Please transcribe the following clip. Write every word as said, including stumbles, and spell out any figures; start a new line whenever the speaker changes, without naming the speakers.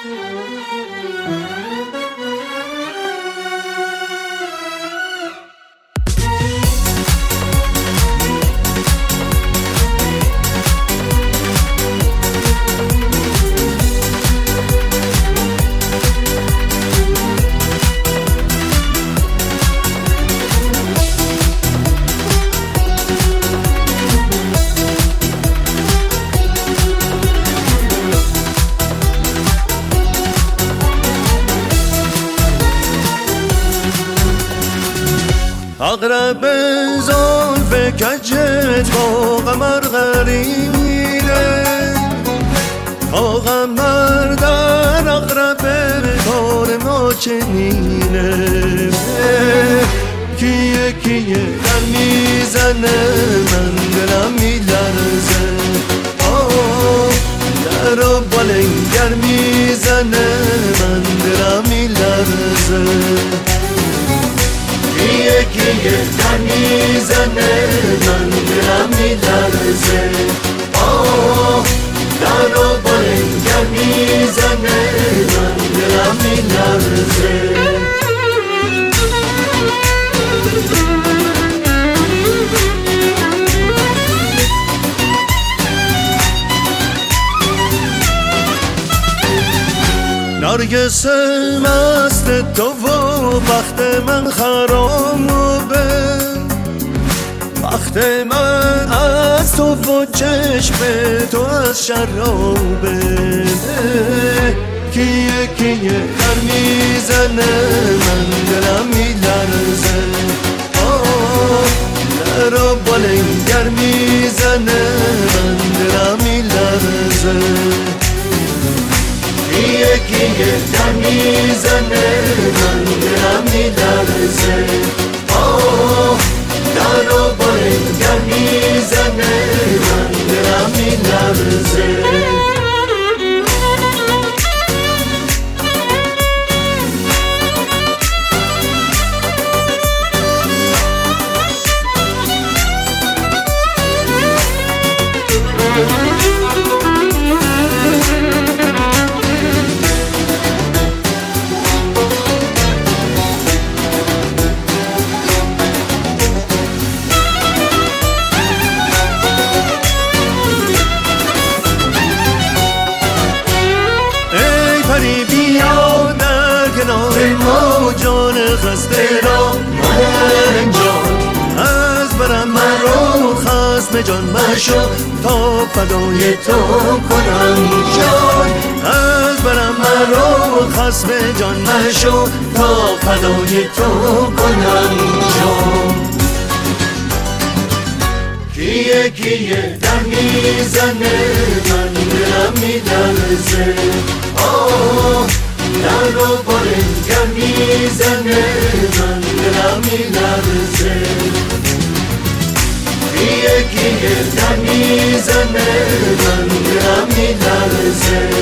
اقرب زلف کجت با قمر قرینه، تا قمر در اقرب کار ما چنینه. کیه کیه در میزنه من دلم میلرزه، در و بالنگر میزنه من دلم میلرزه. کیه کیه در میزنه من دلم میلرزه، در و بالنگر میزنه من دلم میلرزه. نرگس مست تو و بخت من خرابه، بخت من از تو و چشم تو از شرابه. کیه کیه در میزنه من دلم میلرزه، در و بالنگر میزنه من دلم میلرزه. کیه کیه در میزنه من دلم میلرزه، در و بالنگر میزنه من دلم میلرزه. بیا در کنار ما جان خسته را من جان، از برم من رو خصم جان مشو تا فدای تو کنم جان. از برم من رو خصم جان مشو تا فدای تو کنم جان. کیه کیه در میزنه من دلم میلرزه، در و بالنگر میزنه من دلم میلرزه. کیه کیه در میزنه من دلم میلرزه،